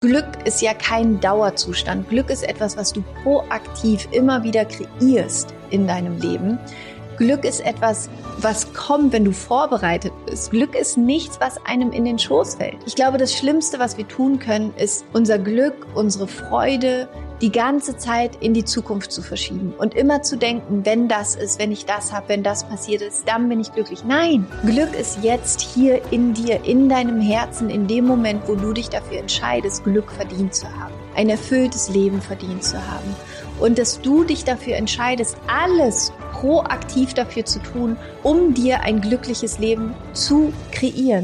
Glück ist ja kein Dauerzustand. Glück ist etwas, was du proaktiv immer wieder kreierst in deinem Leben. Glück ist etwas, was kommt, wenn du vorbereitet bist. Glück ist nichts, was einem in den Schoß fällt. Ich glaube, das Schlimmste, was wir tun können, ist unser Glück, unsere Freude die ganze Zeit in die Zukunft zu verschieben und immer zu denken, wenn das ist, wenn ich das habe, wenn das passiert ist, dann bin ich glücklich. Nein, Glück ist jetzt hier in dir, in deinem Herzen, in dem Moment, wo du dich dafür entscheidest, Glück verdient zu haben, ein erfülltes Leben verdient zu haben. Und dass du dich dafür entscheidest, alles proaktiv dafür zu tun, um dir ein glückliches Leben zu kreieren.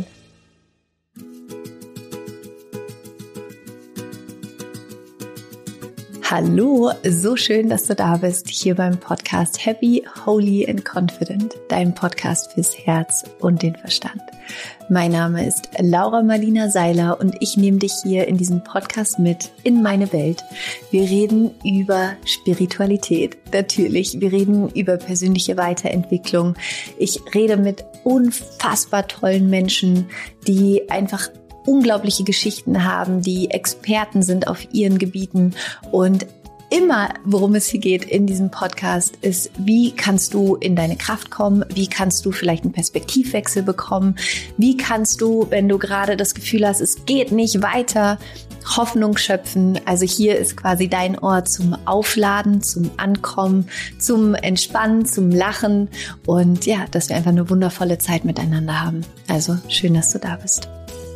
Hallo, so schön, dass du da bist, hier beim Podcast Happy, Holy and Confident, dein Podcast fürs Herz und den Verstand. Mein Name ist Laura Marlina Seiler und ich nehme dich hier in diesem Podcast mit in meine Welt. Wir reden über Spiritualität, natürlich. Wir reden über persönliche Weiterentwicklung. Ich rede mit unfassbar tollen Menschen, die einfach unglaubliche Geschichten haben, die Experten sind auf ihren Gebieten. Und immer, worum es hier geht in diesem Podcast, ist, wie kannst du in deine Kraft kommen? Wie kannst du vielleicht einen Perspektivwechsel bekommen? Wie kannst du, wenn du gerade das Gefühl hast, es geht nicht weiter, Hoffnung schöpfen? Also hier ist quasi dein Ort zum Aufladen, zum Ankommen, zum Entspannen, zum Lachen und ja, dass wir einfach eine wundervolle Zeit miteinander haben. Also schön, dass du da bist.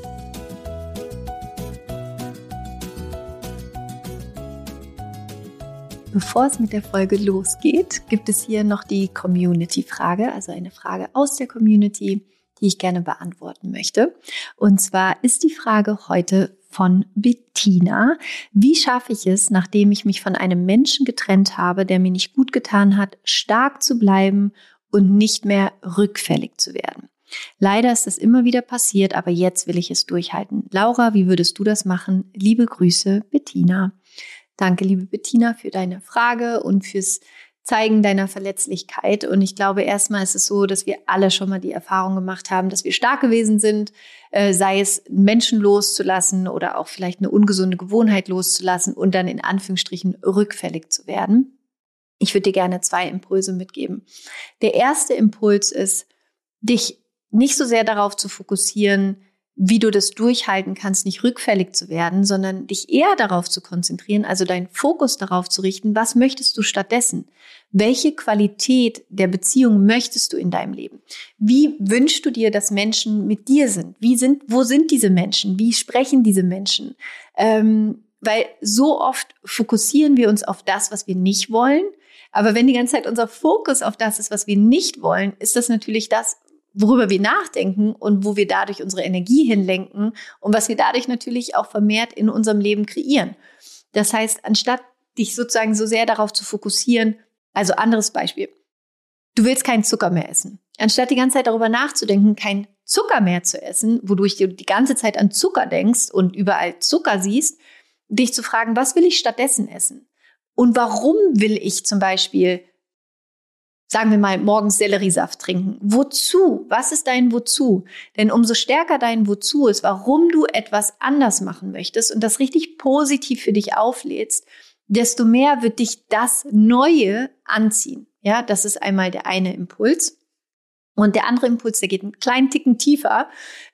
Bevor es mit der Folge losgeht, gibt es hier noch die Community-Frage, also eine Frage aus der Community, die ich gerne beantworten möchte. Und zwar ist die Frage heute von Bettina: Wie schaffe ich es, nachdem ich mich von einem Menschen getrennt habe, der mir nicht gut getan hat, stark zu bleiben und nicht mehr rückfällig zu werden? Leider ist das immer wieder passiert, aber jetzt will ich es durchhalten. Laura, wie würdest du das machen? Liebe Grüße, Bettina. Danke, liebe Bettina, für deine Frage und fürs Zeigen deiner Verletzlichkeit. Und ich glaube, erstmal ist es so, dass wir alle schon mal die Erfahrung gemacht haben, dass wir stark gewesen sind, sei es Menschen loszulassen oder auch vielleicht eine ungesunde Gewohnheit loszulassen und dann in Anführungsstrichen rückfällig zu werden. Ich würde dir gerne 2 Impulse mitgeben. Der erste Impuls ist, dich nicht so sehr darauf zu fokussieren, wie du das durchhalten kannst, nicht rückfällig zu werden, sondern dich eher darauf zu konzentrieren, also deinen Fokus darauf zu richten, was möchtest du stattdessen? Welche Qualität der Beziehung möchtest du in deinem Leben? Wie wünschst du dir, dass Menschen mit dir sind? Wo sind diese Menschen? Wie sprechen diese Menschen? Weil so oft fokussieren wir uns auf das, was wir nicht wollen. Aber wenn die ganze Zeit unser Fokus auf das ist, was wir nicht wollen, ist das natürlich das, worüber wir nachdenken und wo wir dadurch unsere Energie hinlenken und was wir dadurch natürlich auch vermehrt in unserem Leben kreieren. Das heißt, anstatt dich sozusagen so sehr darauf zu fokussieren, also anderes Beispiel, du willst keinen Zucker mehr essen. Anstatt die ganze Zeit darüber nachzudenken, keinen Zucker mehr zu essen, wodurch du die ganze Zeit an Zucker denkst und überall Zucker siehst, dich zu fragen, was will ich stattdessen essen? Und warum will ich zum Beispiel, sagen wir mal, morgens Selleriesaft trinken? Wozu? Was ist dein Wozu? Denn umso stärker dein Wozu ist, warum du etwas anders machen möchtest und das richtig positiv für dich auflädst, desto mehr wird dich das Neue anziehen. Ja, das ist einmal der eine Impuls. Und der andere Impuls, der geht einen kleinen Ticken tiefer,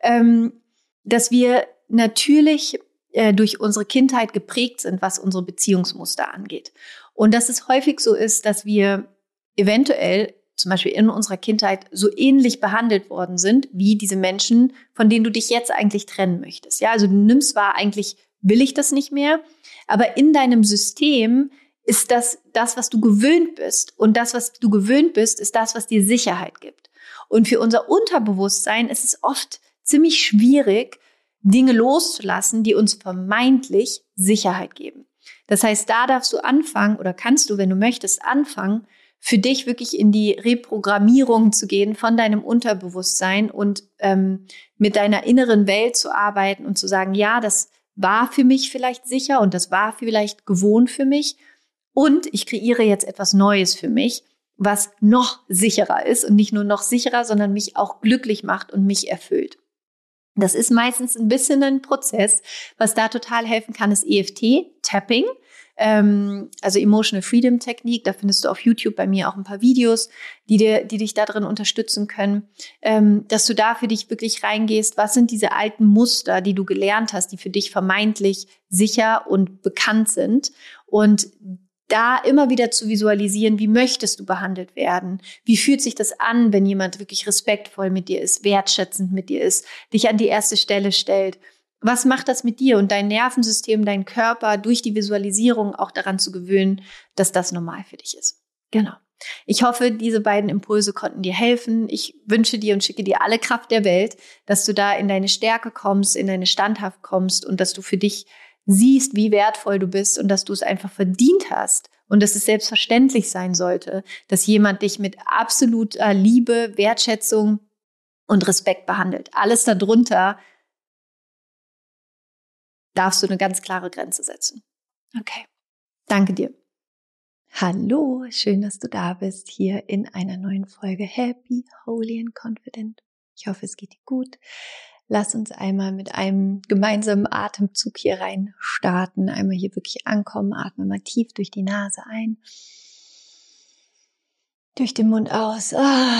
dass wir natürlich durch unsere Kindheit geprägt sind, was unsere Beziehungsmuster angeht. Und dass es häufig so ist, dass wir eventuell zum Beispiel in unserer Kindheit so ähnlich behandelt worden sind wie diese Menschen, von denen du dich jetzt eigentlich trennen möchtest. Ja, also du nimmst wahr, eigentlich will ich das nicht mehr, aber in deinem System ist das, was du gewöhnt bist. Und das, was du gewöhnt bist, ist das, was dir Sicherheit gibt. Und für unser Unterbewusstsein ist es oft ziemlich schwierig, Dinge loszulassen, die uns vermeintlich Sicherheit geben. Das heißt, da darfst du anfangen oder kannst du, wenn du möchtest, anfangen, für dich wirklich in die Reprogrammierung zu gehen von deinem Unterbewusstsein und mit deiner inneren Welt zu arbeiten und zu sagen, ja, das war für mich vielleicht sicher und das war vielleicht gewohnt für mich und ich kreiere jetzt etwas Neues für mich, was noch sicherer ist und nicht nur noch sicherer, sondern mich auch glücklich macht und mich erfüllt. Das ist meistens ein bisschen ein Prozess. Was da total helfen kann, ist EFT-Tapping. Also Emotional Freedom Technik. Da findest du auf YouTube bei mir auch ein paar Videos, die dich da drin unterstützen können, dass du da für dich wirklich reingehst. Was sind diese alten Muster, die du gelernt hast, die für dich vermeintlich sicher und bekannt sind? Und da immer wieder zu visualisieren, wie möchtest du behandelt werden? Wie fühlt sich das an, wenn jemand wirklich respektvoll mit dir ist, wertschätzend mit dir ist, dich an die erste Stelle stellt? Was macht das mit dir und dein Nervensystem, dein Körper durch die Visualisierung auch daran zu gewöhnen, dass das normal für dich ist? Genau. Ich hoffe, diese beiden Impulse konnten dir helfen. Ich wünsche dir und schicke dir alle Kraft der Welt, dass du da in deine Stärke kommst, in deine Standhaft kommst und dass du für dich siehst, wie wertvoll du bist und dass du es einfach verdient hast und dass es selbstverständlich sein sollte, dass jemand dich mit absoluter Liebe, Wertschätzung und Respekt behandelt. Alles darunter darfst du eine ganz klare Grenze setzen. Okay, danke dir. Hallo, schön, dass du da bist, hier in einer neuen Folge Happy, Holy and Confident. Ich hoffe, es geht dir gut. Lass uns einmal mit einem gemeinsamen Atemzug hier rein starten. Einmal hier wirklich ankommen, atme mal tief durch die Nase ein, durch den Mund aus.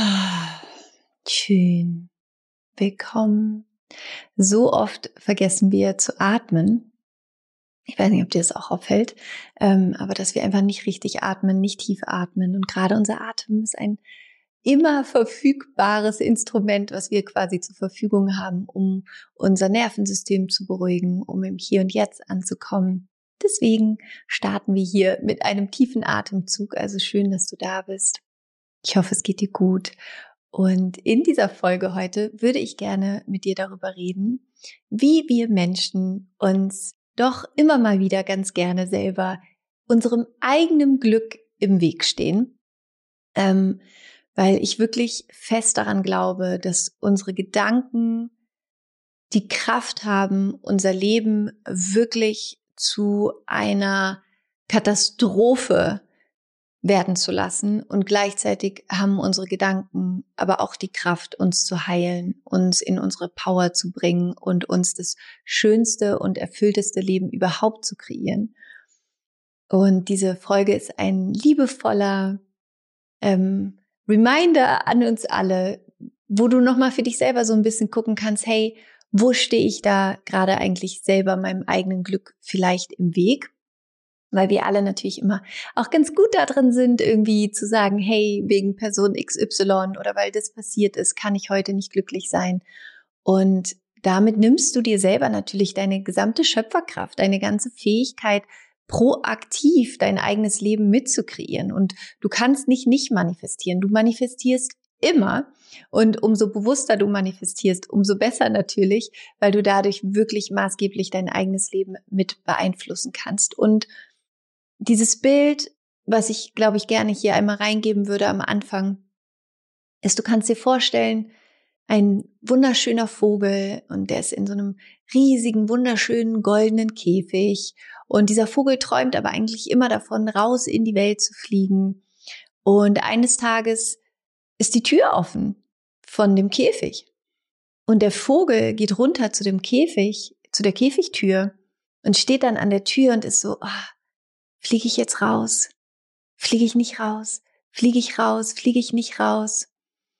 Schön. Willkommen. So oft vergessen wir zu atmen. Ich weiß nicht, ob dir das auch auffällt, aber dass wir einfach nicht richtig atmen, nicht tief atmen. Und gerade unser Atem ist ein immer verfügbares Instrument, was wir quasi zur Verfügung haben, um unser Nervensystem zu beruhigen, um im Hier und Jetzt anzukommen. Deswegen starten wir hier mit einem tiefen Atemzug. Also schön, dass du da bist. Ich hoffe, es geht dir gut. Und in dieser Folge heute würde ich gerne mit dir darüber reden, wie wir Menschen uns doch immer mal wieder ganz gerne selber unserem eigenen Glück im Weg stehen. Weil ich wirklich fest daran glaube, dass unsere Gedanken die Kraft haben, unser Leben wirklich zu einer Katastrophe werden zu lassen. Und gleichzeitig haben unsere Gedanken aber auch die Kraft, uns zu heilen, uns in unsere Power zu bringen und uns das schönste und erfüllteste Leben überhaupt zu kreieren. Und diese Folge ist ein liebevoller Reminder an uns alle, wo du nochmal für dich selber so ein bisschen gucken kannst, hey, wo stehe ich da gerade eigentlich selber meinem eigenen Glück vielleicht im Weg? Weil wir alle natürlich immer auch ganz gut da drin sind, irgendwie zu sagen, hey, wegen Person XY oder weil das passiert ist, kann ich heute nicht glücklich sein. Und damit nimmst du dir selber natürlich deine gesamte Schöpferkraft, deine ganze Fähigkeit, proaktiv dein eigenes Leben mitzukreieren. Und du kannst nicht manifestieren. Du manifestierst immer. Und umso bewusster du manifestierst, umso besser natürlich, weil du dadurch wirklich maßgeblich dein eigenes Leben mit beeinflussen kannst. Und dieses Bild, was ich, glaube ich, gerne hier einmal reingeben würde am Anfang, ist, du kannst dir vorstellen, ein wunderschöner Vogel und der ist in so einem riesigen, wunderschönen, goldenen Käfig und dieser Vogel träumt aber eigentlich immer davon, raus in die Welt zu fliegen und eines Tages ist die Tür offen von dem Käfig und der Vogel geht runter zu dem Käfig, zu der Käfigtür und steht dann an der Tür und ist so, fliege ich jetzt raus? Fliege ich nicht raus? Fliege ich raus? Fliege ich nicht raus?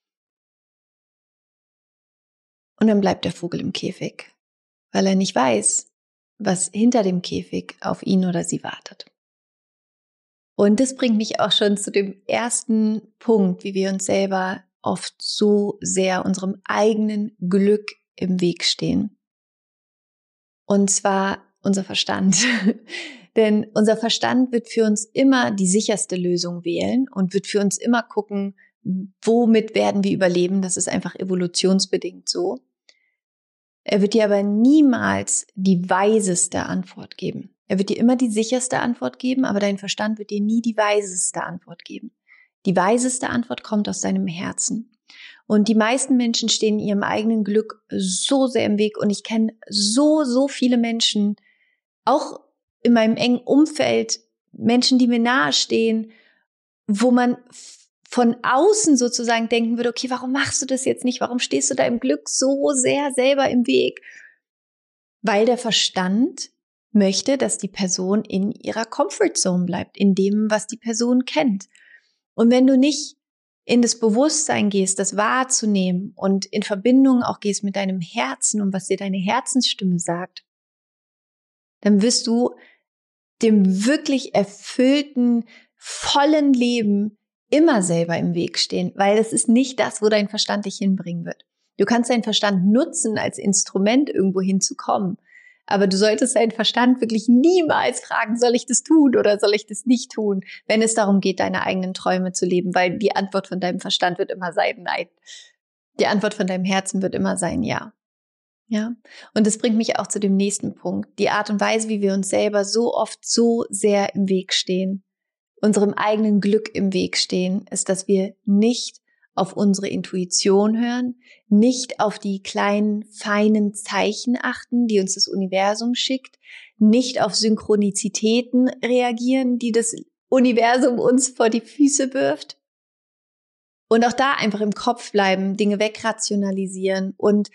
Und dann bleibt der Vogel im Käfig, weil er nicht weiß, was hinter dem Käfig auf ihn oder sie wartet. Und das bringt mich auch schon zu dem ersten Punkt, wie wir uns selber oft so sehr unserem eigenen Glück im Weg stehen. Und zwar unser Verstand. Denn unser Verstand wird für uns immer die sicherste Lösung wählen und wird für uns immer gucken, womit werden wir überleben. Das ist einfach evolutionsbedingt so. Er wird dir aber niemals die weiseste Antwort geben. Er wird dir immer die sicherste Antwort geben, aber dein Verstand wird dir nie die weiseste Antwort geben. Die weiseste Antwort kommt aus deinem Herzen. Und die meisten Menschen stehen ihrem eigenen Glück so sehr im Weg. Und ich kenne so viele Menschen, auch in meinem engen Umfeld, Menschen, die mir nahestehen, wo man von außen sozusagen denken würde, okay, warum machst du das jetzt nicht? Warum stehst du da im Glück so sehr selber im Weg? Weil der Verstand möchte, dass die Person in ihrer Comfortzone bleibt, in dem, was die Person kennt. Und wenn du nicht in das Bewusstsein gehst, das wahrzunehmen und in Verbindung auch gehst mit deinem Herzen und was dir deine Herzensstimme sagt, dann wirst du dem wirklich erfüllten, vollen Leben immer selber im Weg stehen, weil es ist nicht das, wo dein Verstand dich hinbringen wird. Du kannst deinen Verstand nutzen als Instrument, irgendwo hinzukommen. Aber du solltest deinen Verstand wirklich niemals fragen, soll ich das tun oder soll ich das nicht tun, wenn es darum geht, deine eigenen Träume zu leben, weil die Antwort von deinem Verstand wird immer sein, nein. Die Antwort von deinem Herzen wird immer sein, ja. Ja. Und das bringt mich auch zu dem nächsten Punkt. Die Art und Weise, wie wir uns selber so oft so sehr im Weg stehen, unserem eigenen Glück im Weg stehen, ist, dass wir nicht auf unsere Intuition hören, nicht auf die kleinen, feinen Zeichen achten, die uns das Universum schickt, nicht auf Synchronizitäten reagieren, die das Universum uns vor die Füße wirft. Und auch da einfach im Kopf bleiben, Dinge wegrationalisieren und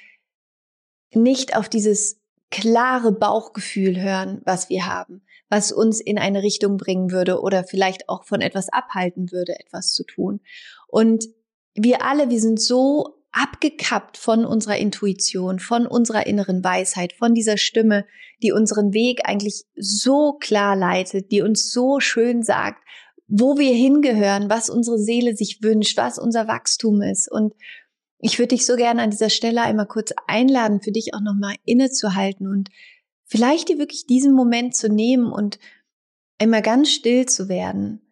nicht auf dieses klare Bauchgefühl hören, was wir haben, was uns in eine Richtung bringen würde oder vielleicht auch von etwas abhalten würde, etwas zu tun. Und wir sind so abgekappt von unserer Intuition, von unserer inneren Weisheit, von dieser Stimme, die unseren Weg eigentlich so klar leitet, die uns so schön sagt, wo wir hingehören, was unsere Seele sich wünscht, was unser Wachstum ist. Und ich würde dich so gerne an dieser Stelle einmal kurz einladen, für dich auch nochmal innezuhalten und vielleicht dir wirklich diesen Moment zu nehmen und einmal ganz still zu werden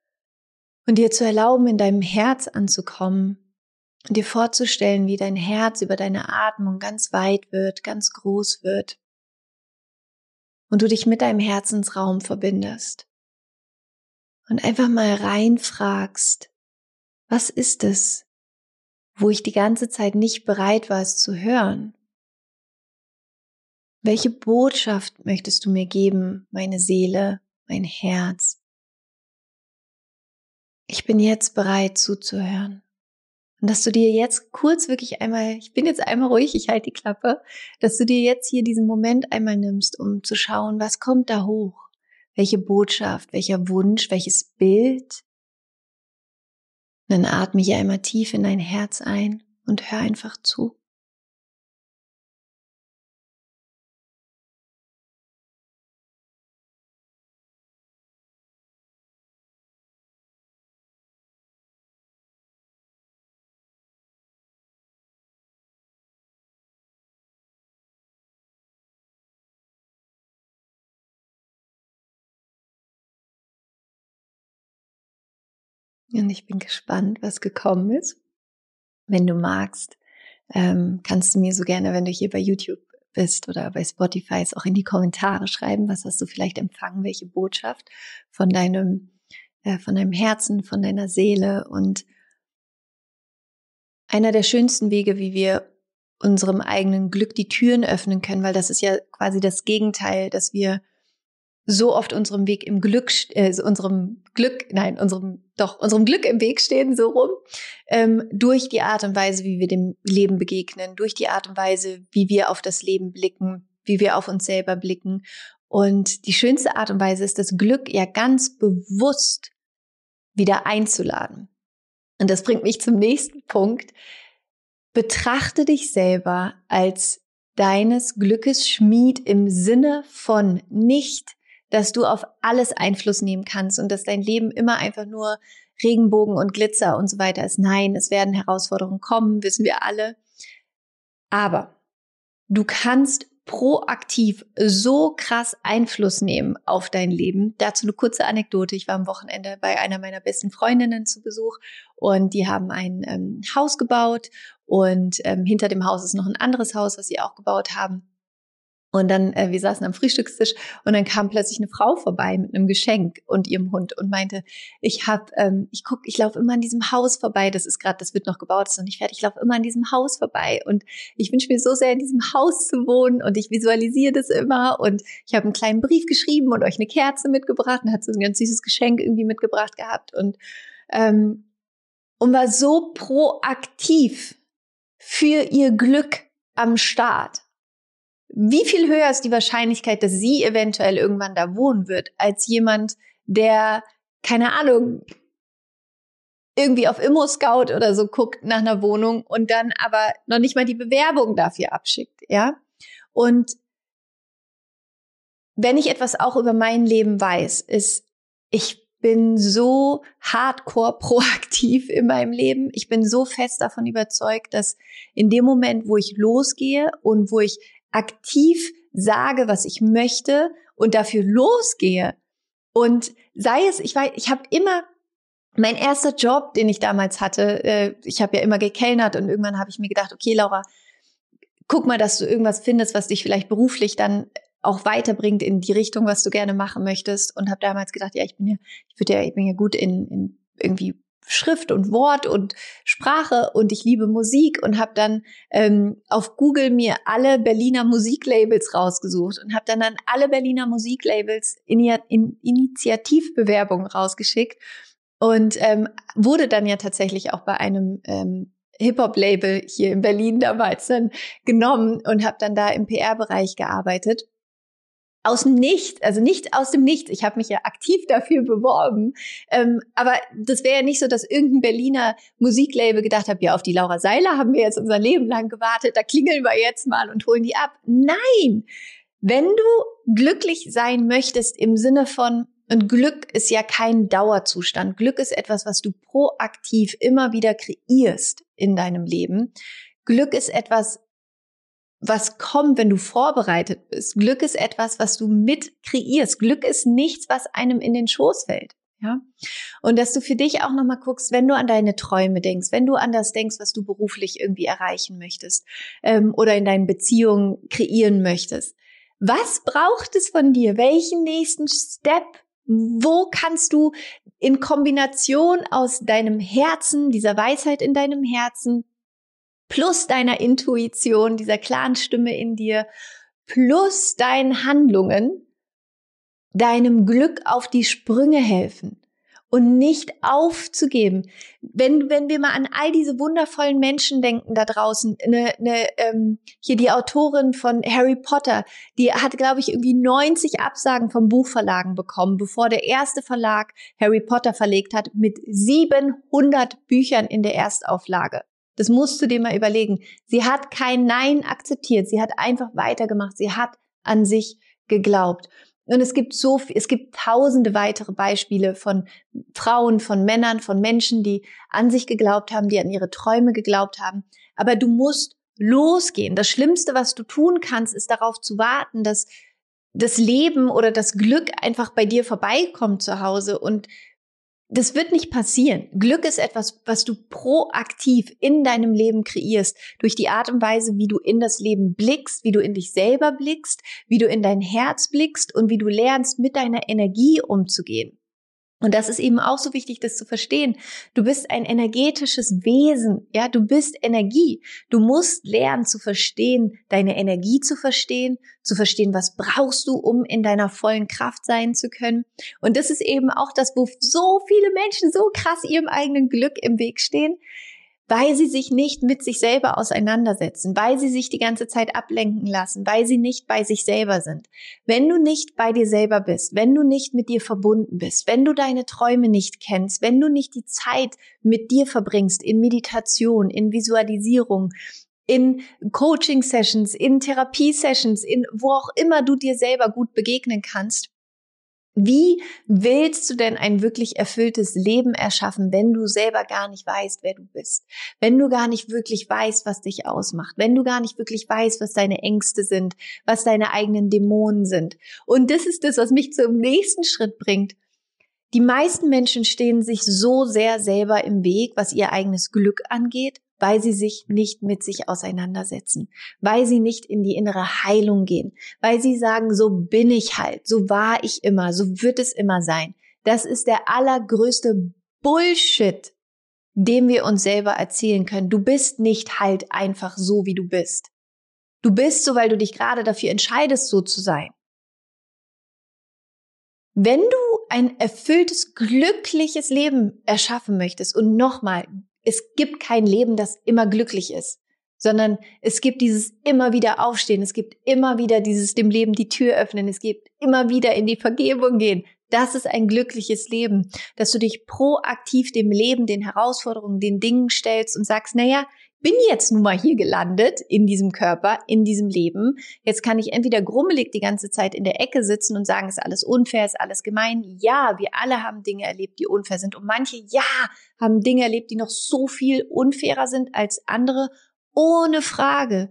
und dir zu erlauben, in deinem Herz anzukommen und dir vorzustellen, wie dein Herz über deine Atmung ganz weit wird, ganz groß wird und du dich mit deinem Herzensraum verbindest und einfach mal reinfragst, was ist es, wo ich die ganze Zeit nicht bereit war, es zu hören? Welche Botschaft möchtest du mir geben, meine Seele, mein Herz? Ich bin jetzt bereit zuzuhören. Und dass du dir jetzt kurz wirklich einmal, ich bin jetzt einmal ruhig, ich halte die Klappe, dass du dir jetzt hier diesen Moment einmal nimmst, um zu schauen, was kommt da hoch? Welche Botschaft, welcher Wunsch, welches Bild? Und dann atme hier einmal tief in dein Herz ein und hör einfach zu. Und ich bin gespannt, was gekommen ist. Wenn du magst, kannst du mir so gerne, wenn du hier bei YouTube bist oder bei Spotify, auch in die Kommentare schreiben, was hast du vielleicht empfangen, welche Botschaft von deinem Herzen, von deiner Seele. Und einer der schönsten Wege, wie wir unserem eigenen Glück die Türen öffnen können, weil das ist ja quasi das Gegenteil, dass wir so oft unserem Weg im Glück, unserem Glück im Weg stehen, so rum, durch die Art und Weise, wie wir dem Leben begegnen, durch die Art und Weise, wie wir auf das Leben blicken, wie wir auf uns selber blicken. Und die schönste Art und Weise ist, das Glück ja ganz bewusst wieder einzuladen. Und das bringt mich zum nächsten Punkt. Betrachte dich selber als deines Glückes Schmied im Sinne von nicht, dass du auf alles Einfluss nehmen kannst und dass dein Leben immer einfach nur Regenbogen und Glitzer und so weiter ist. Nein, es werden Herausforderungen kommen, wissen wir alle. Aber du kannst proaktiv so krass Einfluss nehmen auf dein Leben. Dazu eine kurze Anekdote. Ich war am Wochenende bei einer meiner besten Freundinnen zu Besuch und die haben ein Haus gebaut und hinter dem Haus ist noch ein anderes Haus, was sie auch gebaut haben. Und dann, wir saßen am Frühstückstisch und dann kam plötzlich eine Frau vorbei mit einem Geschenk und ihrem Hund und meinte, ich laufe immer an diesem Haus vorbei, das wird noch gebaut, ist noch nicht fertig, ich laufe immer an diesem Haus vorbei und ich wünsche mir so sehr, in diesem Haus zu wohnen und ich visualisiere das immer und ich habe einen kleinen Brief geschrieben und euch eine Kerze mitgebracht und hat so ein ganz süßes Geschenk irgendwie mitgebracht gehabt und und war so proaktiv für ihr Glück am Start. Wie viel höher ist die Wahrscheinlichkeit, dass sie eventuell irgendwann da wohnen wird, als jemand, der, keine Ahnung, irgendwie auf ImmoScout oder so guckt nach einer Wohnung und dann aber noch nicht mal die Bewerbung dafür abschickt, ja? Und wenn ich etwas auch über mein Leben weiß, ist, ich bin so hardcore proaktiv in meinem Leben. Ich bin so fest davon überzeugt, dass in dem Moment, wo ich losgehe und wo ich aktiv sage, was ich möchte und dafür losgehe und sei es, ich habe immer mein erster Job, den ich damals hatte, ich habe ja immer gekellnert und irgendwann habe ich mir gedacht, okay, Laura, guck mal, dass du irgendwas findest, was dich vielleicht beruflich dann auch weiterbringt in die Richtung, was du gerne machen möchtest. Und habe damals gedacht, ja, ich bin ja gut in irgendwie Schrift und Wort und Sprache und ich liebe Musik und habe dann auf Google mir alle Berliner Musiklabels rausgesucht und habe dann an alle Berliner Musiklabels Initiativbewerbungen rausgeschickt und wurde dann ja tatsächlich auch bei einem Hip-Hop-Label hier in Berlin damals dann genommen und habe dann da im PR-Bereich gearbeitet. Aus dem Nichts, also nicht aus dem Nichts. Ich habe mich ja aktiv dafür beworben. Aber das wäre ja nicht so, dass irgendein Berliner Musiklabel gedacht hat, ja, auf die Laura Seiler haben wir jetzt unser Leben lang gewartet, da klingeln wir jetzt mal und holen die ab. Nein! Wenn du glücklich sein möchtest im Sinne von, und Glück ist ja kein Dauerzustand. Glück ist etwas, was du proaktiv immer wieder kreierst in deinem Leben. Glück ist etwas, was kommt, wenn du vorbereitet bist. Glück ist etwas, was du mit kreierst. Glück ist nichts, was einem in den Schoß fällt. Ja? Und dass du für dich auch nochmal guckst, wenn du an deine Träume denkst, wenn du an das denkst, was du beruflich irgendwie erreichen möchtest oder in deinen Beziehungen kreieren möchtest. Was braucht es von dir? Welchen nächsten Step? Wo kannst du in Kombination aus deinem Herzen, dieser Weisheit in deinem Herzen, plus deiner Intuition, dieser klaren Stimme in dir, plus deinen Handlungen, deinem Glück auf die Sprünge helfen und nicht aufzugeben. Wenn wir mal an all diese wundervollen Menschen denken da draußen, hier die Autorin von Harry Potter, die hat, glaube ich, irgendwie 90 Absagen von Buchverlagen bekommen, bevor der erste Verlag Harry Potter verlegt hat, mit 700 Büchern in der Erstauflage. Das musst du dir mal überlegen. Sie hat kein Nein akzeptiert. Sie hat einfach weitergemacht. Sie hat an sich geglaubt. Und es gibt tausende weitere Beispiele von Frauen, von Männern, von Menschen, die an sich geglaubt haben, die an ihre Träume geglaubt haben. Aber du musst losgehen. Das Schlimmste, was du tun kannst, ist darauf zu warten, dass das Leben oder das Glück einfach bei dir vorbeikommt zu Hause. Und das wird nicht passieren. Glück ist etwas, was du proaktiv in deinem Leben kreierst, durch die Art und Weise, wie du in das Leben blickst, wie du in dich selber blickst, wie du in dein Herz blickst und wie du lernst, mit deiner Energie umzugehen. Und das ist eben auch so wichtig, das zu verstehen. Du bist ein energetisches Wesen, ja, du bist Energie. Du musst lernen zu verstehen, deine Energie zu verstehen, was brauchst du, um in deiner vollen Kraft sein zu können. Und das ist eben auch das, wo so viele Menschen so krass ihrem eigenen Glück im Weg stehen, weil sie sich nicht mit sich selber auseinandersetzen, weil sie sich die ganze Zeit ablenken lassen, weil sie nicht bei sich selber sind. Wenn du nicht bei dir selber bist, wenn du nicht mit dir verbunden bist, wenn du deine Träume nicht kennst, wenn du nicht die Zeit mit dir verbringst in Meditation, in Visualisierung, in Coaching-Sessions, in Therapie-Sessions, in wo auch immer du dir selber gut begegnen kannst, wie willst du denn ein wirklich erfülltes Leben erschaffen, wenn du selber gar nicht weißt, wer du bist? Wenn du gar nicht wirklich weißt, was dich ausmacht? Wenn du gar nicht wirklich weißt, was deine Ängste sind, was deine eigenen Dämonen sind? Und das ist das, was mich zum nächsten Schritt bringt. Die meisten Menschen stehen sich so sehr selber im Weg, was ihr eigenes Glück angeht, weil sie sich nicht mit sich auseinandersetzen, weil sie nicht in die innere Heilung gehen, weil sie sagen, so bin ich halt, so war ich immer, so wird es immer sein. Das ist der allergrößte Bullshit, den wir uns selber erzählen können. Du bist nicht halt einfach so, wie du bist. Du bist so, weil du dich gerade dafür entscheidest, so zu sein. Wenn du ein erfülltes, glückliches Leben erschaffen möchtest, und nochmal, es gibt kein Leben, das immer glücklich ist, sondern es gibt dieses immer wieder Aufstehen, es gibt immer wieder dieses dem Leben die Tür öffnen, es gibt immer wieder in die Vergebung gehen. Das ist ein glückliches Leben, dass du dich proaktiv dem Leben, den Herausforderungen, den Dingen stellst und sagst, naja, bin jetzt nun mal hier gelandet in diesem Körper, in diesem Leben. Jetzt kann ich entweder grummelig die ganze Zeit in der Ecke sitzen und sagen, ist alles unfair, ist alles gemein. Ja, wir alle haben Dinge erlebt, die unfair sind. Und manche, ja, haben Dinge erlebt, die noch so viel unfairer sind als andere, ohne Frage.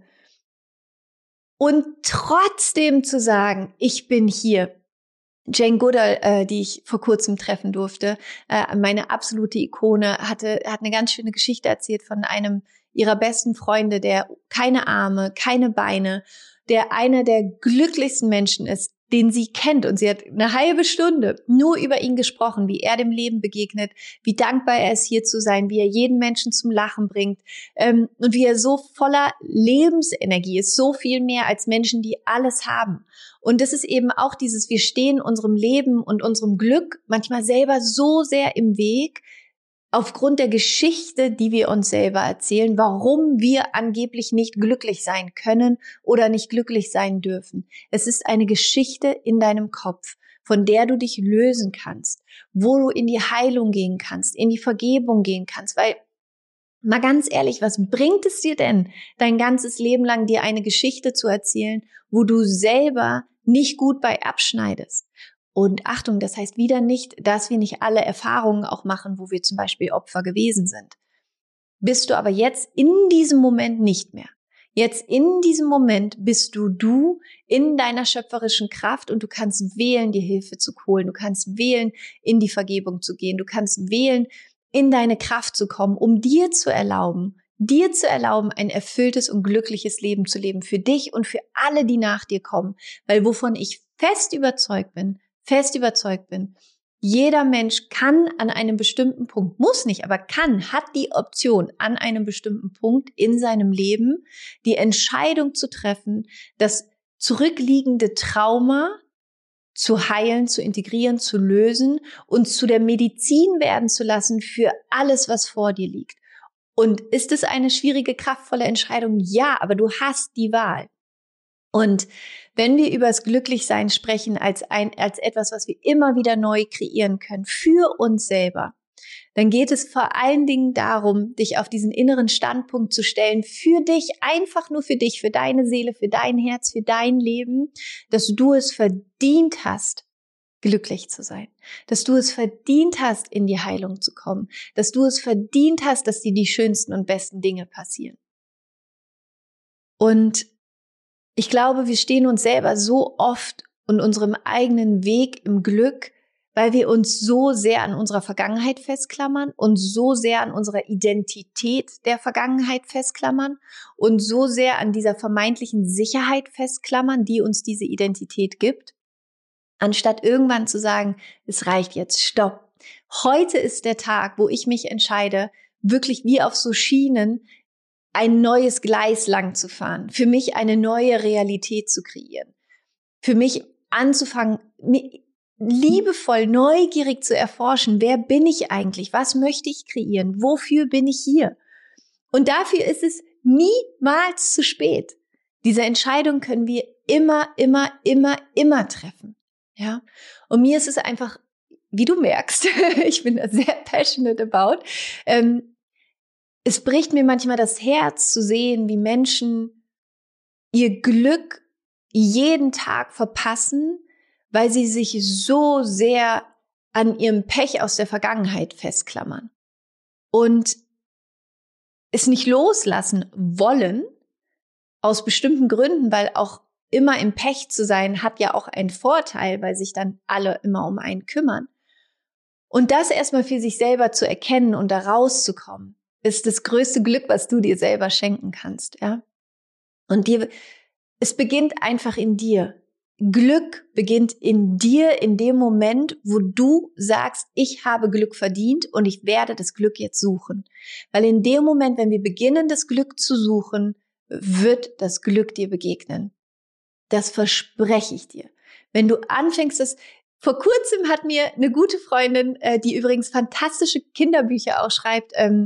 Und trotzdem zu sagen, ich bin hier. Jane Goodall, die ich vor kurzem treffen durfte, meine absolute Ikone, hat eine ganz schöne Geschichte erzählt von einem ihrer besten Freunde, der keine Arme, keine Beine, der einer der glücklichsten Menschen ist, den sie kennt. Und sie hat eine halbe Stunde nur über ihn gesprochen, wie er dem Leben begegnet, wie dankbar er ist, hier zu sein, wie er jeden Menschen zum Lachen bringt und wie er so voller Lebensenergie ist, so viel mehr als Menschen, die alles haben. Und das ist eben auch dieses, wir stehen unserem Leben und unserem Glück manchmal selber so sehr im Weg, aufgrund der Geschichte, die wir uns selber erzählen, warum wir angeblich nicht glücklich sein können oder nicht glücklich sein dürfen. Es ist eine Geschichte in deinem Kopf, von der du dich lösen kannst, wo du in die Heilung gehen kannst, in die Vergebung gehen kannst, weil mal ganz ehrlich, was bringt es dir denn, dein ganzes Leben lang dir eine Geschichte zu erzählen, wo du selber nicht gut bei abschneidest? Und Achtung, das heißt wieder nicht, dass wir nicht alle Erfahrungen auch machen, wo wir zum Beispiel Opfer gewesen sind. Bist du aber jetzt in diesem Moment nicht mehr. Jetzt in diesem Moment bist du in deiner schöpferischen Kraft und du kannst wählen, dir Hilfe zu holen. Du kannst wählen, in die Vergebung zu gehen. Du kannst wählen, in deine Kraft zu kommen, um dir zu erlauben, ein erfülltes und glückliches Leben zu leben. Für dich und für alle, die nach dir kommen. Weil wovon ich fest überzeugt bin, jeder Mensch kann an einem bestimmten Punkt, muss nicht, aber hat die Option, an einem bestimmten Punkt in seinem Leben die Entscheidung zu treffen, das zurückliegende Trauma zu heilen, zu integrieren, zu lösen und zu der Medizin werden zu lassen für alles, was vor dir liegt. Und ist es eine schwierige, kraftvolle Entscheidung? Ja, aber du hast die Wahl. Und wenn wir über das Glücklichsein sprechen als etwas, was wir immer wieder neu kreieren können für uns selber, dann geht es vor allen Dingen darum, dich auf diesen inneren Standpunkt zu stellen, für dich, einfach nur für dich, für deine Seele, für dein Herz, für dein Leben, dass du es verdient hast, glücklich zu sein, dass du es verdient hast, in die Heilung zu kommen, dass du es verdient hast, dass dir die schönsten und besten Dinge passieren. Und ich glaube, wir stehen uns selber so oft und unserem eigenen Weg im Glück, weil wir uns so sehr an unserer Vergangenheit festklammern und so sehr an unserer Identität der Vergangenheit festklammern und so sehr an dieser vermeintlichen Sicherheit festklammern, die uns diese Identität gibt, anstatt irgendwann zu sagen, es reicht jetzt, stopp. Heute ist der Tag, wo ich mich entscheide, wirklich wie auf so Schienen ein neues Gleis lang zu fahren, für mich eine neue Realität zu kreieren, für mich anzufangen, liebevoll, neugierig zu erforschen, wer bin ich eigentlich, was möchte ich kreieren, wofür bin ich hier? Und dafür ist es niemals zu spät. Diese Entscheidung können wir immer treffen. Ja? Und mir ist es einfach, wie du merkst, ich bin da sehr passionate about, es bricht mir manchmal das Herz zu sehen, wie Menschen ihr Glück jeden Tag verpassen, weil sie sich so sehr an ihrem Pech aus der Vergangenheit festklammern und es nicht loslassen wollen, aus bestimmten Gründen, weil auch immer im Pech zu sein, hat ja auch einen Vorteil, weil sich dann alle immer um einen kümmern. Und das erstmal für sich selber zu erkennen und da rauszukommen, ist das größte Glück, was du dir selber schenken kannst, ja. Und es beginnt einfach in dir. Glück beginnt in dir in dem Moment, wo du sagst, ich habe Glück verdient und ich werde das Glück jetzt suchen. Weil in dem Moment, wenn wir beginnen, das Glück zu suchen, wird das Glück dir begegnen. Das verspreche ich dir. Wenn du anfängst, vor kurzem hat mir eine gute Freundin, die übrigens fantastische Kinderbücher auch schreibt,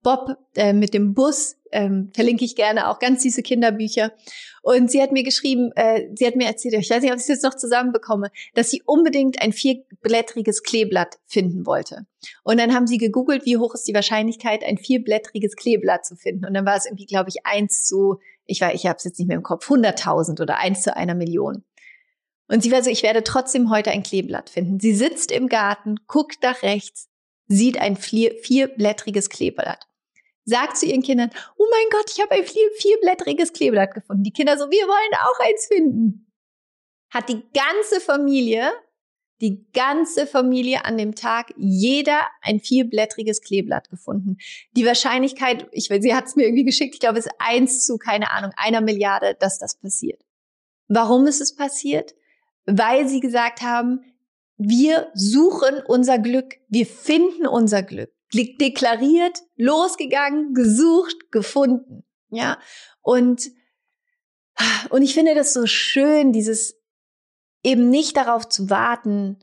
Bob mit dem Bus, verlinke ich gerne auch, ganz süße Kinderbücher. Und sie hat mir geschrieben, sie hat mir erzählt, ich weiß nicht, ob ich es jetzt noch zusammenbekomme, dass sie unbedingt ein 4-blättriges Kleeblatt finden wollte. Und dann haben sie gegoogelt, wie hoch ist die Wahrscheinlichkeit, ein 4-blättriges Kleeblatt zu finden. Und dann war es irgendwie, glaube ich, ich habe es jetzt nicht mehr im Kopf, 100.000 oder 1:1 Million. Und sie war so, ich werde trotzdem heute ein Kleeblatt finden. Sie sitzt im Garten, guckt nach rechts, sieht ein 4-blättriges Kleeblatt. Sagt zu ihren Kindern, oh mein Gott, ich habe ein 4-blättriges Kleeblatt gefunden. Die Kinder so, wir wollen auch eins finden. Hat die ganze Familie an dem Tag jeder ein 4-blättriges Kleeblatt gefunden. Die Wahrscheinlichkeit, sie hat es mir irgendwie geschickt, ich glaube, es ist 1:1 Milliarde, dass das passiert. Warum ist es passiert? Weil sie gesagt haben, wir suchen unser Glück, wir finden unser Glück. Deklariert, losgegangen, gesucht, gefunden. Ja, und ich finde das so schön, dieses eben nicht darauf zu warten.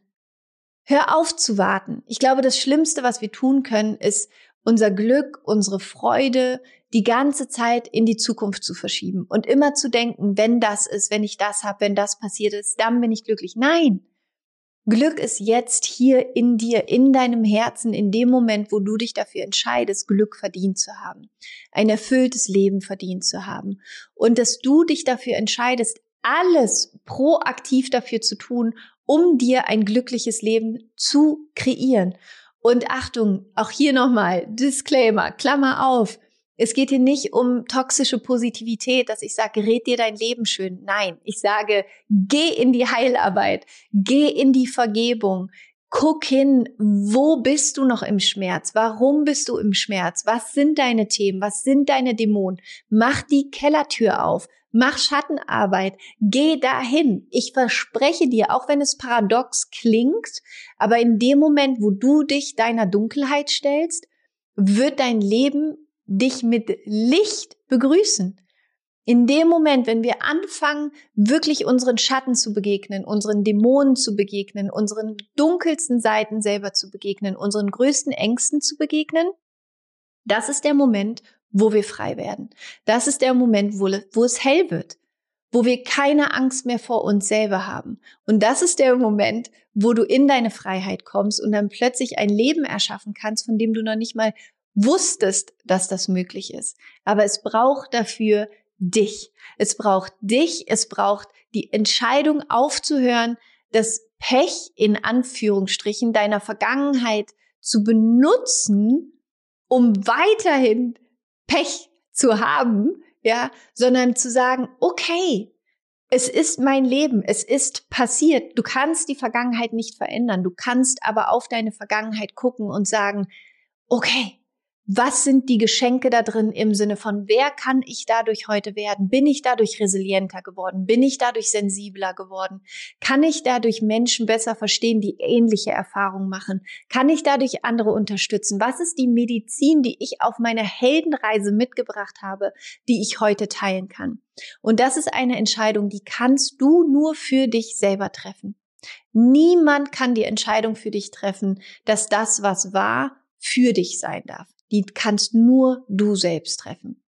Hör auf zu warten. Ich glaube, das Schlimmste, was wir tun können, ist unser Glück, unsere Freude die ganze Zeit in die Zukunft zu verschieben und immer zu denken, wenn das ist, wenn ich das habe, wenn das passiert ist, dann bin ich glücklich. Nein. Glück ist jetzt hier in dir, in deinem Herzen, in dem Moment, wo du dich dafür entscheidest, Glück verdient zu haben, ein erfülltes Leben verdient zu haben. Und dass du dich dafür entscheidest, alles proaktiv dafür zu tun, um dir ein glückliches Leben zu kreieren. Und Achtung, auch hier nochmal, Disclaimer, Klammer auf. Es geht hier nicht um toxische Positivität, dass ich sage, red dir dein Leben schön. Nein, ich sage, geh in die Heilarbeit, geh in die Vergebung, guck hin, wo bist du noch im Schmerz? Warum bist du im Schmerz? Was sind deine Themen? Was sind deine Dämonen? Mach die Kellertür auf, mach Schattenarbeit, geh dahin. Ich verspreche dir, auch wenn es paradox klingt, aber in dem Moment, wo du dich deiner Dunkelheit stellst, wird dein Leben dich mit Licht begrüßen. In dem Moment, wenn wir anfangen, wirklich unseren Schatten zu begegnen, unseren Dämonen zu begegnen, unseren dunkelsten Seiten selber zu begegnen, unseren größten Ängsten zu begegnen, das ist der Moment, wo wir frei werden. Das ist der Moment, wo es hell wird, wo wir keine Angst mehr vor uns selber haben. Und das ist der Moment, wo du in deine Freiheit kommst und dann plötzlich ein Leben erschaffen kannst, von dem du noch nicht mal wusstest, dass das möglich ist. Aber es braucht dafür dich. Es braucht dich, es braucht die Entscheidung aufzuhören, das Pech in Anführungsstrichen deiner Vergangenheit zu benutzen, um weiterhin Pech zu haben, ja, sondern zu sagen, okay, es ist mein Leben, es ist passiert. Du kannst die Vergangenheit nicht verändern, du kannst aber auf deine Vergangenheit gucken und sagen, okay, was sind die Geschenke da drin im Sinne von, wer kann ich dadurch heute werden? Bin ich dadurch resilienter geworden? Bin ich dadurch sensibler geworden? Kann ich dadurch Menschen besser verstehen, die ähnliche Erfahrungen machen? Kann ich dadurch andere unterstützen? Was ist die Medizin, die ich auf meiner Heldenreise mitgebracht habe, die ich heute teilen kann? Und das ist eine Entscheidung, die kannst du nur für dich selber treffen. Niemand kann die Entscheidung für dich treffen, dass das, was war, für dich sein darf. Die kannst nur du selbst treffen.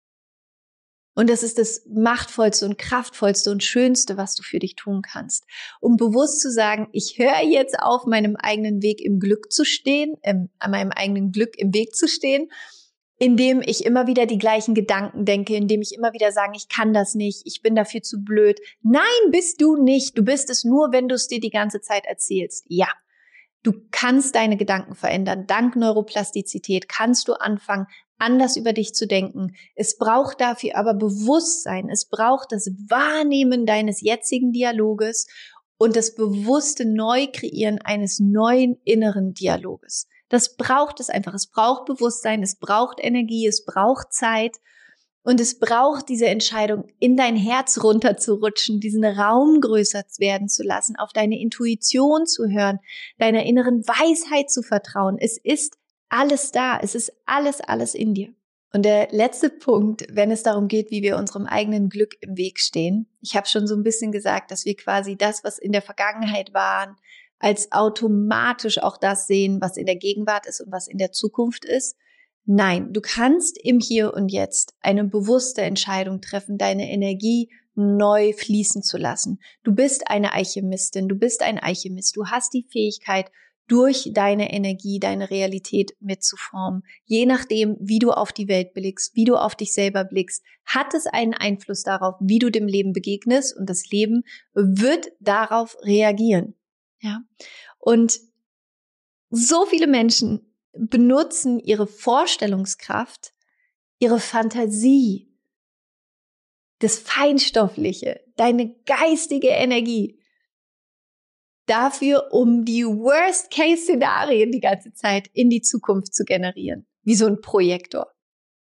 Und das ist das Machtvollste und Kraftvollste und Schönste, was du für dich tun kannst. Um bewusst zu sagen, ich höre jetzt auf, meinem eigenen Weg im Glück zu stehen, an meinem eigenen Glück im Weg zu stehen, indem ich immer wieder die gleichen Gedanken denke, indem ich immer wieder sage, ich kann das nicht, ich bin dafür zu blöd. Nein, bist du nicht. Du bist es nur, wenn du es dir die ganze Zeit erzählst. Ja. Du kannst deine Gedanken verändern. Dank Neuroplastizität kannst du anfangen, anders über dich zu denken. Es braucht dafür aber Bewusstsein. Es braucht das Wahrnehmen deines jetzigen Dialoges und das bewusste Neukreieren eines neuen inneren Dialoges. Das braucht es einfach. Es braucht Bewusstsein, es braucht Energie, es braucht Zeit. Und es braucht diese Entscheidung, in dein Herz runterzurutschen, diesen Raum größer werden zu lassen, auf deine Intuition zu hören, deiner inneren Weisheit zu vertrauen. Es ist alles da. Es ist alles in dir. Und der letzte Punkt, wenn es darum geht, wie wir unserem eigenen Glück im Weg stehen. Ich habe schon so ein bisschen gesagt, dass wir quasi das, was in der Vergangenheit war, als automatisch auch das sehen, was in der Gegenwart ist und was in der Zukunft ist. Nein, du kannst im Hier und Jetzt eine bewusste Entscheidung treffen, deine Energie neu fließen zu lassen. Du bist eine Alchemistin, du bist ein Alchemist, du hast die Fähigkeit, durch deine Energie deine Realität mitzuformen. Je nachdem, wie du auf die Welt blickst, wie du auf dich selber blickst, hat es einen Einfluss darauf, wie du dem Leben begegnest, und das Leben wird darauf reagieren. Ja? Und so viele Menschen benutzen ihre Vorstellungskraft, ihre Fantasie, das Feinstoffliche, deine geistige Energie dafür, um die Worst-Case-Szenarien die ganze Zeit in die Zukunft zu generieren, wie so ein Projektor.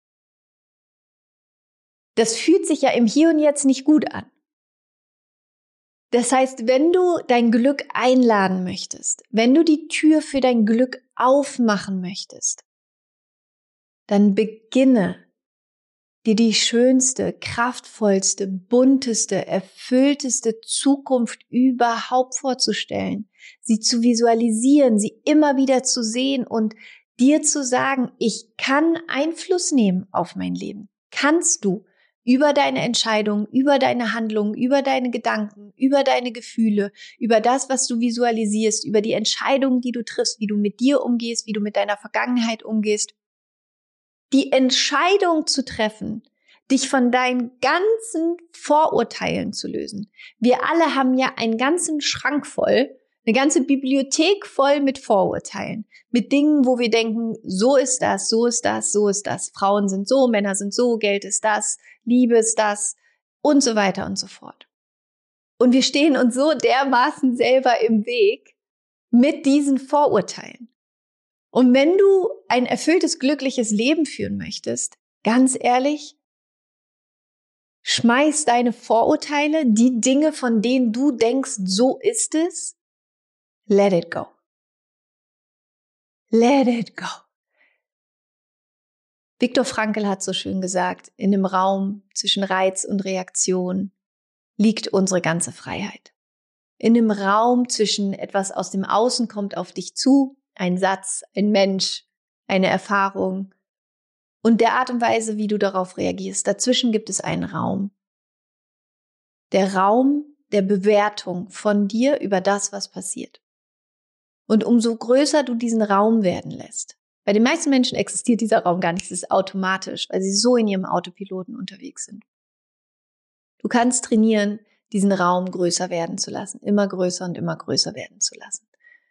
Das fühlt sich ja im Hier und Jetzt nicht gut an. Das heißt, wenn du dein Glück einladen möchtest, wenn du die Tür für dein Glück aufmachen möchtest, dann beginne dir die schönste, kraftvollste, bunteste, erfüllteste Zukunft überhaupt vorzustellen, sie zu visualisieren, sie immer wieder zu sehen und dir zu sagen, ich kann Einfluss nehmen auf mein Leben. Kannst du über deine Entscheidungen, über deine Handlungen, über deine Gedanken, über deine Gefühle, über das, was du visualisierst, über die Entscheidungen, die du triffst, wie du mit dir umgehst, wie du mit deiner Vergangenheit umgehst, die Entscheidung zu treffen, dich von deinen ganzen Vorurteilen zu lösen. Wir alle haben ja einen ganzen Schrank voll, eine ganze Bibliothek voll mit Vorurteilen, mit Dingen, wo wir denken, so ist das, so ist das, so ist das. Frauen sind so, Männer sind so, Geld ist das, Liebe ist das und so weiter und so fort. Und wir stehen uns so dermaßen selber im Weg mit diesen Vorurteilen. Und wenn du ein erfülltes, glückliches Leben führen möchtest, ganz ehrlich, schmeiß deine Vorurteile, die Dinge, von denen du denkst, so ist es, let it go. Let it go. Viktor Frankl hat so schön gesagt, in dem Raum zwischen Reiz und Reaktion liegt unsere ganze Freiheit. In dem Raum zwischen etwas aus dem Außen kommt auf dich zu, ein Satz, ein Mensch, eine Erfahrung, und der Art und Weise, wie du darauf reagierst. Dazwischen gibt es einen Raum. Der Raum der Bewertung von dir über das, was passiert. Und umso größer du diesen Raum werden lässt. Bei den meisten Menschen existiert dieser Raum gar nicht, es ist automatisch, weil sie so in ihrem Autopiloten unterwegs sind. Du kannst trainieren, diesen Raum größer werden zu lassen, immer größer und immer größer werden zu lassen.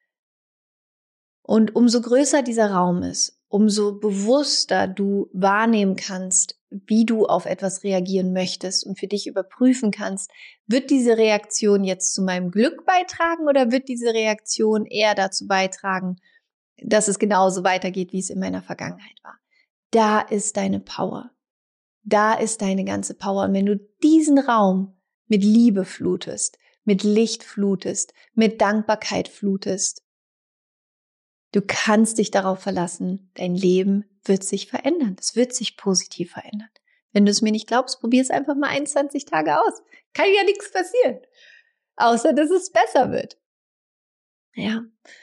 Und umso größer dieser Raum ist, umso bewusster du wahrnehmen kannst, wie du auf etwas reagieren möchtest und für dich überprüfen kannst, wird diese Reaktion jetzt zu meinem Glück beitragen oder wird diese Reaktion eher dazu beitragen, dass es genauso weitergeht, wie es in meiner Vergangenheit war. Da ist deine Power. Da ist deine ganze Power. Und wenn du diesen Raum mit Liebe flutest, mit Licht flutest, mit Dankbarkeit flutest, du kannst dich darauf verlassen, dein Leben wird sich verändern. Es wird sich positiv verändern. Wenn du es mir nicht glaubst, probier es einfach mal 21 Tage aus. Kann ja nichts passieren. Außer, dass es besser wird. Ja.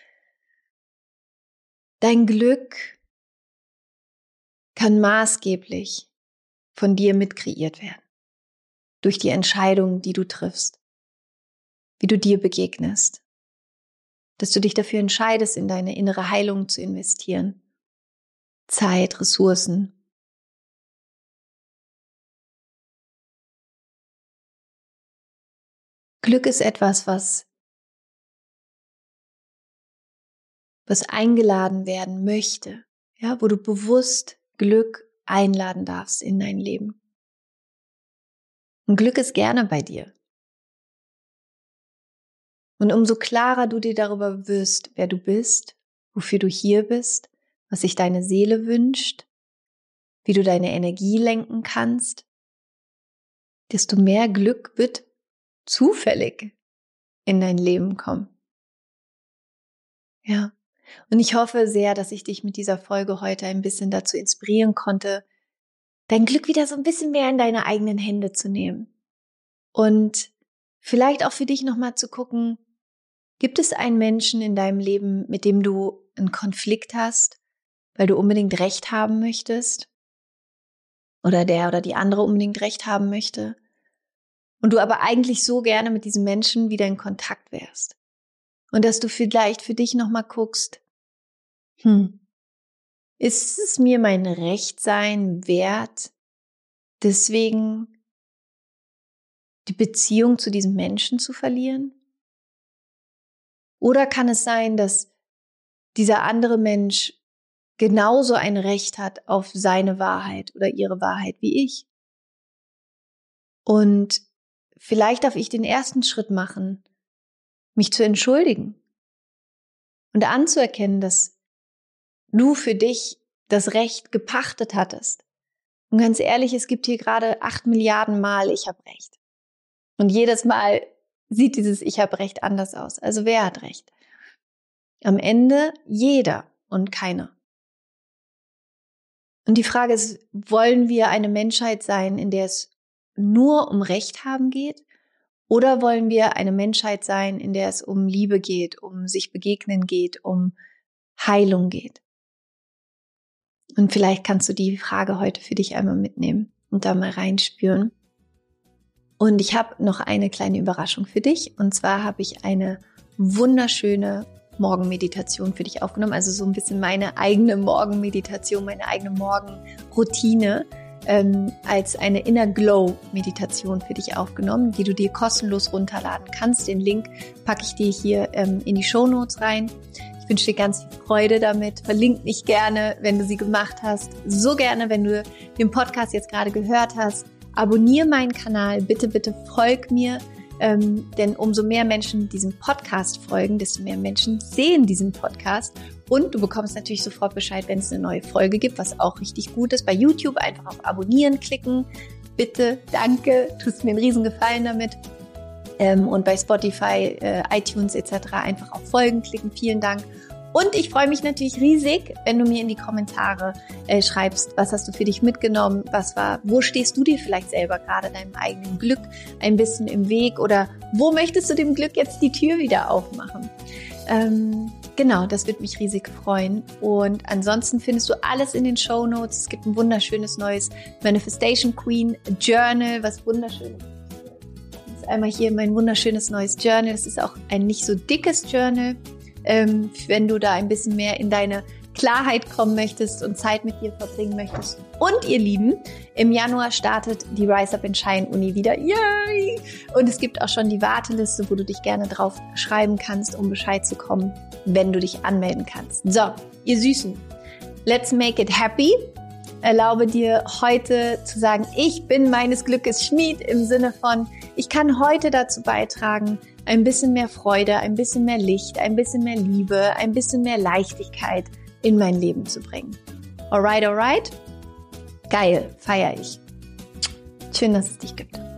Dein Glück kann maßgeblich von dir mitkreiert werden. Durch die Entscheidungen, die du triffst. Wie du dir begegnest. Dass du dich dafür entscheidest, in deine innere Heilung zu investieren. Zeit, Ressourcen. Glück ist etwas, was eingeladen werden möchte, ja, wo du bewusst Glück einladen darfst in dein Leben. Und Glück ist gerne bei dir. Und umso klarer du dir darüber wirst, wer du bist, wofür du hier bist, was sich deine Seele wünscht, wie du deine Energie lenken kannst, desto mehr Glück wird zufällig in dein Leben kommen. Ja. Und ich hoffe sehr, dass ich dich mit dieser Folge heute ein bisschen dazu inspirieren konnte, dein Glück wieder so ein bisschen mehr in deine eigenen Hände zu nehmen. Und vielleicht auch für dich nochmal zu gucken, gibt es einen Menschen in deinem Leben, mit dem du einen Konflikt hast, weil du unbedingt Recht haben möchtest oder der oder die andere unbedingt Recht haben möchte und du aber eigentlich so gerne mit diesem Menschen wieder in Kontakt wärst. Und dass du vielleicht für dich nochmal guckst, ist es mir mein Rechtsein wert, deswegen die Beziehung zu diesem Menschen zu verlieren? Oder kann es sein, dass dieser andere Mensch genauso ein Recht hat auf seine Wahrheit oder ihre Wahrheit wie ich? Und vielleicht darf ich den ersten Schritt machen, mich zu entschuldigen und anzuerkennen, dass du für dich das Recht gepachtet hattest. Und ganz ehrlich, es gibt hier gerade 8 Milliarden Mal, ich habe Recht. Und jedes Mal sieht dieses Ich habe Recht anders aus. Also wer hat Recht? Am Ende jeder und keiner. Und die Frage ist, wollen wir eine Menschheit sein, in der es nur um Recht haben geht? Oder wollen wir eine Menschheit sein, in der es um Liebe geht, um sich begegnen geht, um Heilung geht? Und vielleicht kannst du die Frage heute für dich einmal mitnehmen und da mal reinspüren. Und ich habe noch eine kleine Überraschung für dich. Und zwar habe ich eine wunderschöne Morgenmeditation für dich aufgenommen. Also so ein bisschen meine eigene Morgenmeditation, meine eigene Morgenroutine als eine Inner Glow Meditation für dich aufgenommen, die du dir kostenlos runterladen kannst. Den Link packe ich dir hier in die Shownotes rein. Ich wünsche dir ganz viel Freude damit. Verlink mich gerne, wenn du sie gemacht hast. So gerne, wenn du den Podcast jetzt gerade gehört hast. Abonniere meinen Kanal. Bitte, bitte folg mir. Denn umso mehr Menschen diesem Podcast folgen, desto mehr Menschen sehen diesen Podcast. Und du bekommst natürlich sofort Bescheid, wenn es eine neue Folge gibt, was auch richtig gut ist. Bei YouTube einfach auf Abonnieren klicken. Bitte, danke, tust mir einen riesen Gefallen damit. Und bei Spotify, iTunes etc. einfach auf Folgen klicken. Vielen Dank. Und ich freue mich natürlich riesig, wenn du mir in die Kommentare schreibst, was hast du für dich mitgenommen, wo stehst du dir vielleicht selber gerade deinem eigenen Glück ein bisschen im Weg oder wo möchtest du dem Glück jetzt die Tür wieder aufmachen? Genau, das wird mich riesig freuen. Und ansonsten findest du alles in den Shownotes. Es gibt ein wunderschönes neues Manifestation Queen Journal, was wunderschön ist. Das ist einmal hier mein wunderschönes neues Journal. Es ist auch ein nicht so dickes Journal. Wenn du da ein bisschen mehr in deine Klarheit kommen möchtest und Zeit mit dir verbringen möchtest. Und ihr Lieben, im Januar startet die Rise Up and Shine Uni wieder. Yay! Und es gibt auch schon die Warteliste, wo du dich gerne drauf schreiben kannst, um Bescheid zu kommen, wenn du dich anmelden kannst. So, ihr Süßen, let's make it happy. Erlaube dir heute zu sagen, ich bin meines Glückes Schmied im Sinne von, ich kann heute dazu beitragen, ein bisschen mehr Freude, ein bisschen mehr Licht, ein bisschen mehr Liebe, ein bisschen mehr Leichtigkeit in mein Leben zu bringen. Alright, alright? Geil, feier ich. Schön, dass es dich gibt.